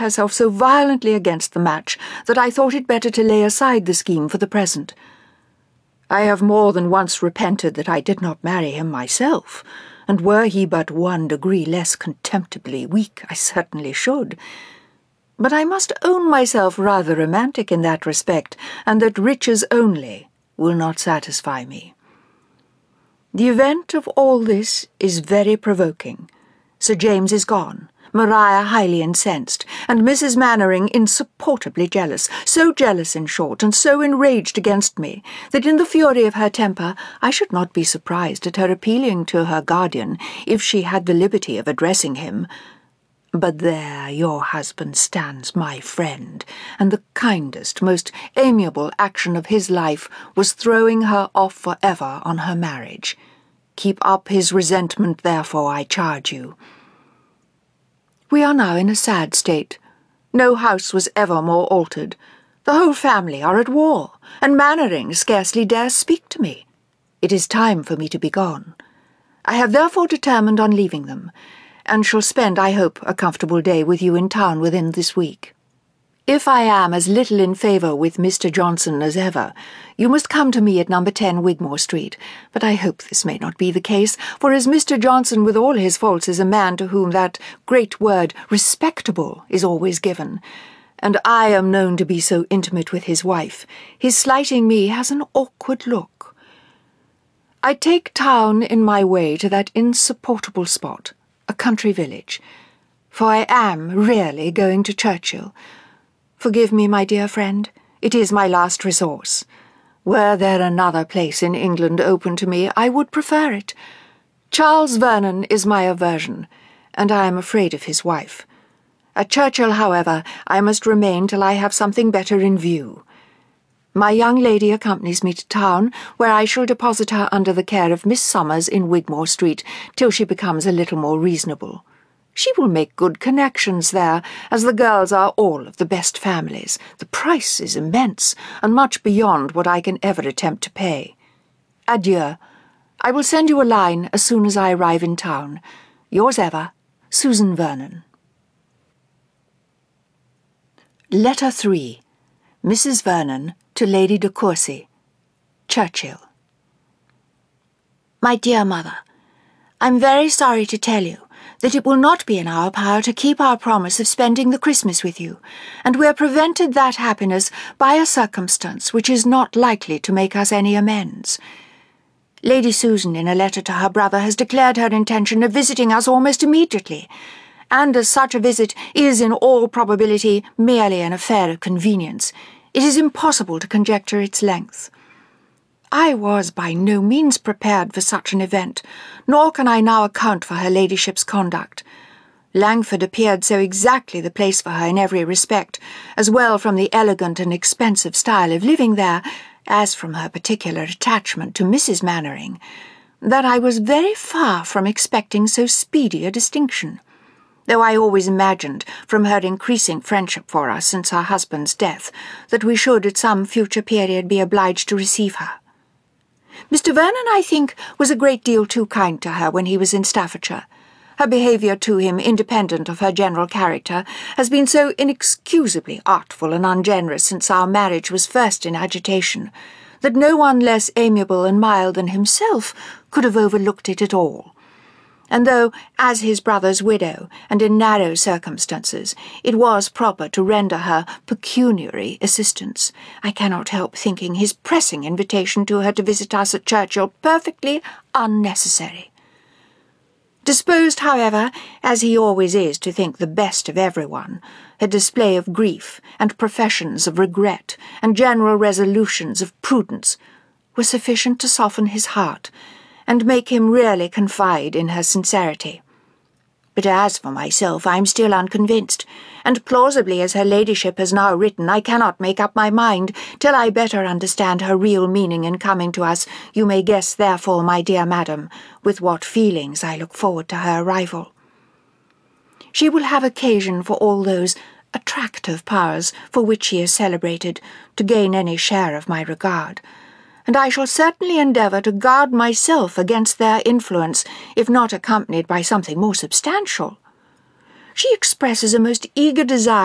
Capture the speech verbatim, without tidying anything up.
herself so violently against the match that I thought it better to lay aside the scheme for the present. I have more than once repented that I did not marry him myself, and were he but one degree less contemptibly weak, I certainly should. But I must own myself rather romantic in that respect, and that riches only will not satisfy me. The event of all this is very provoking. Sir James is gone, Maria highly incensed, and Missus Mannering insupportably jealous, so jealous, in short, and so enraged against me, that in the fury of her temper I should not be surprised at her appealing to her guardian, if she had the liberty of addressing him. But there your husband stands my friend, and the kindest, most amiable action of his life was throwing her off for ever on her marriage. Keep up his resentment, therefore, I charge you. We are now in a sad state. No house was ever more altered. The whole family are at war, and Mannering scarcely dares speak to me. It is time for me to be gone. I have therefore determined on leaving them, and shall spend, I hope, a comfortable day with you in town within this week. If I am as little in favour with Mister Johnson as ever, you must come to me at number ten Wigmore Street, but I hope this may not be the case, for as Mister Johnson, with all his faults, is a man to whom that great word respectable is always given, and I am known to be so intimate with his wife, his slighting me has an awkward look. I take town in my way to that insupportable spot, a country village, for I am really going to Churchill. Forgive me, my dear friend, it is my last resource. Were there another place in England open to me, I would prefer it. Charles Vernon is my aversion, and I am afraid of his wife. At Churchill, however, I must remain till I have something better in view. My young lady accompanies me to town, where I shall deposit her under the care of Miss Somers in Wigmore Street till she becomes a little more reasonable. She will make good connections there, as the girls are all of the best families. The price is immense, and much beyond what I can ever attempt to pay. Adieu. I will send you a line as soon as I arrive in town. Yours ever, Susan Vernon. Letter three. Missus Vernon to Lady de Courcy, Churchill. My dear Mother, I am very sorry to tell you that it will not be in our power to keep our promise of spending the Christmas with you, and we are prevented that happiness by a circumstance which is not likely to make us any amends. Lady Susan, in a letter to her brother, has declared her intention of visiting us almost immediately, and as such a visit is in all probability merely an affair of convenience, it is impossible to conjecture its length. I was by no means prepared for such an event, nor can I now account for her ladyship's conduct. Langford appeared so exactly the place for her in every respect, as well from the elegant and expensive style of living there, as from her particular attachment to Missus Mannering, that I was very far from expecting so speedy a distinction, though I always imagined, from her increasing friendship for us since her husband's death, that we should at some future period be obliged to receive her. Mister Vernon, I think, was a great deal too kind to her when he was in Staffordshire. Her behaviour to him, independent of her general character, has been so inexcusably artful and ungenerous since our marriage was first in agitation, that no one less amiable and mild than himself could have overlooked it at all. And though, as his brother's widow, and in narrow circumstances, it was proper to render her pecuniary assistance, I cannot help thinking his pressing invitation to her to visit us at Churchill perfectly unnecessary. Disposed, however, as he always is to think the best of everyone, a display of grief, and professions of regret, and general resolutions of prudence, were sufficient to soften his heart, and make him really confide in her sincerity. But as for myself, I am still unconvinced, and plausibly as her ladyship has now written, I cannot make up my mind till I better understand her real meaning in coming to us. You may guess, therefore, my dear madam, with what feelings I look forward to her arrival. She will have occasion for all those attractive powers for which she is celebrated to gain any share of my regard, and I shall certainly endeavour to guard myself against their influence, if not accompanied by something more substantial. She expresses a most eager desire